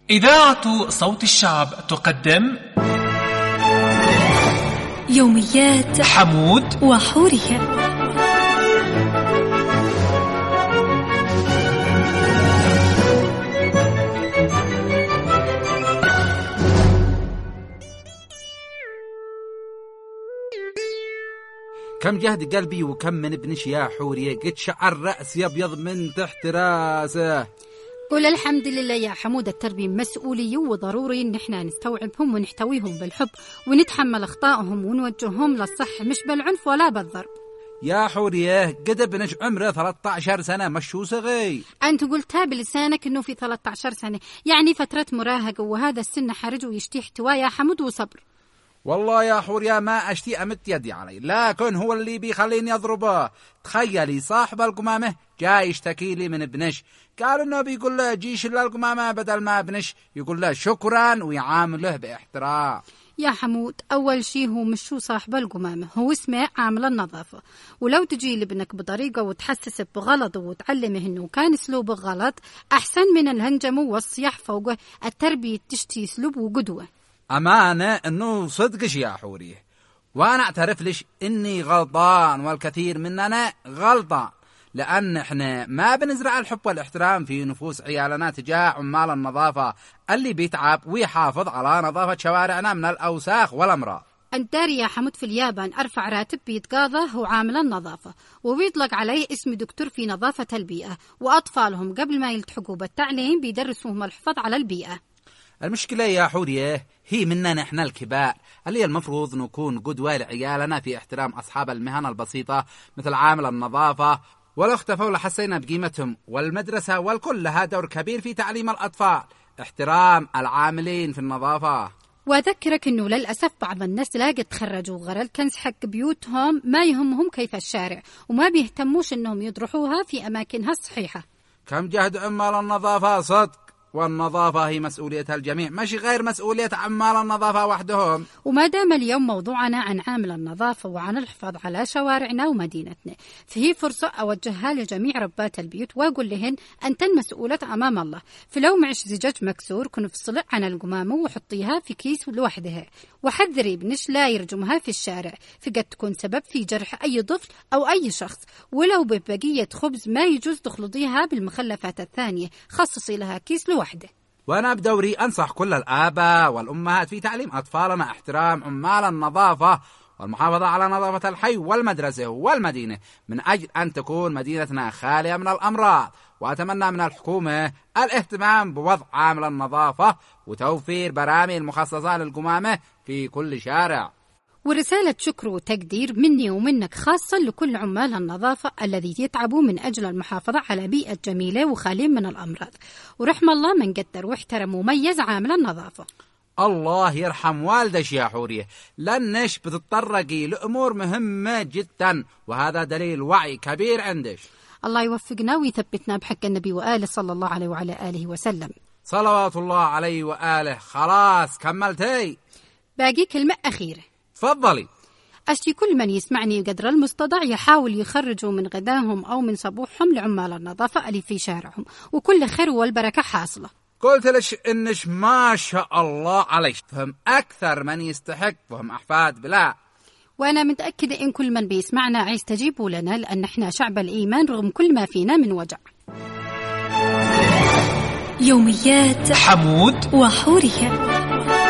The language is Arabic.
إذاعة صوت الشعب تقدم يوميات حمود وحورية. كم جهد قلبي وكم من ابنش يا حورية، قد شعر رأسي أبيض من تحت راسه. قول الحمد لله يا حمود، التربية مسؤولية وضروري إن احنا نستوعبهم ونحتويهم بالحب ونتحمل أخطائهم ونوجههم للصح، مش بالعنف ولا بالضرب. يا حورية قد ابنش عمره 13 سنة، مشو صغي. أنت قلتها بلسانك إنه في 13 سنة، يعني فترة مراهقة، وهذا السن حرج ويشتي احتواء يا حمود وصبر. والله يا حورية ما أشتي أمت يدي علي، لكن هو اللي بيخليني أضربه. تخيلي صاحب القمامة جاي يشتكي لي من ابنش، قال إنه بيقول له جيش القمامة بدل ما ابنش يقول له شكرا ويعامله باحترام. يا حمود، أول شي هو مش هو صاحب القمامة، هو اسمه عامل النظافة. ولو تجي لابنك بطريقة وتحسسه بغلط وتعلمه إنه كان أسلوبه غلط، أحسن من الهنجم والصياح فوقه. التربية تشتي أسلوب وقدوة. أمانة إنه صدقش يا حورية، وأنا أعترف لش إني غلطان والكثير مننا غلطان، لأن إحنا ما بنزرع الحب والاحترام في نفوس عيالنا تجاه عمال النظافة اللي بيتعب ويحافظ على نظافة شوارعنا من الأوساخ والأمراض. أنت داري يا حمود، في اليابان أرفع راتب بيتقاضى هو عامل النظافة، وبيطلق عليه اسم دكتور في نظافة البيئة، وأطفالهم قبل ما يلتحقوا بالتعليم بيدرسوهم الحفاظ على البيئة. المشكلة يا حورية هي مننا نحن الكبار، اللي المفروض نكون قدوة لعيالنا في احترام أصحاب المهن البسيطة مثل عامل النظافة. ولو اختفوا لحسينا بقيمتهم، والمدرسة والكل لها دور كبير في تعليم الأطفال احترام العاملين في النظافة. وأذكرك أنه للأسف بعض الناس لاقت تخرجوا غير الكنز حق بيوتهم، ما يهمهم كيف الشارع، وما بيهتموش أنهم يطرحوها في أماكنها الصحيحة. كم جهد عمال النظافة صدق، والنظافة هي مسؤولية الجميع، مش غير مسؤولية عمال النظافة وحدهم. وما دام اليوم موضوعنا عن عامل النظافة وعن الحفاظ على شوارعنا ومدينتنا، فهي فرصة أوجهها لجميع ربات البيوت وأقول لهن أنتن مسؤولة أمام الله. فلو معش زجاج مكسور كن افصلي عن القمامة وحطيها في كيس لوحدها، وحذري ابنش لا يرجمها في الشارع، فقد تكون سبب في جرح أي طفل أو أي شخص. ولو ببقية خبز ما يجوز تخلطيها بالمخلفات الثانية، خصصي لها كيس لوحده. وأنا بدوري أنصح كل الآباء والأمهات في تعليم أطفالنا احترام عمال النظافة والمحافظة على نظافة الحي والمدرسة والمدينة، من أجل أن تكون مدينتنا خالية من الأمراض. وأتمنى من الحكومة الاهتمام بوضع عامل النظافة وتوفير برامج مخصصة للقمامة في كل شارع. ورسالة شكر وتقدير مني ومنك خاصة لكل عمال النظافة الذي يتعبوا من أجل المحافظة على بيئة جميلة وخالية من الأمراض. ورحم الله من قدر واحترم وميز عامل النظافة. الله يرحم والدش يا حورية، لأنش بتتطرقي لأمور مهمة جدا، وهذا دليل وعي كبير عندش. الله يوفقنا ويثبتنا بحق النبي وآله صلى الله عليه وعلى آله وسلم، صلوات الله عليه وآله. خلاص كملتي؟ باقي كلمة أخيرة. تفضلي. أشتي كل من يسمعني قدر المستطاع يحاول يخرجوا من غداهم أو من صبوحهم لعمال النظافة اللي في شارعهم، وكل خير والبركة حاصلة. قلت لش إنش ما شاء الله عليك، فهم أكثر من يستحق، فهم أحفاد بلا. وأنا متأكدة إن كل من بيسمعنا عايز تجيبوا لنا، لأن إحنا شعب الإيمان رغم كل ما فينا من وجع. يوميات حمود وحورية.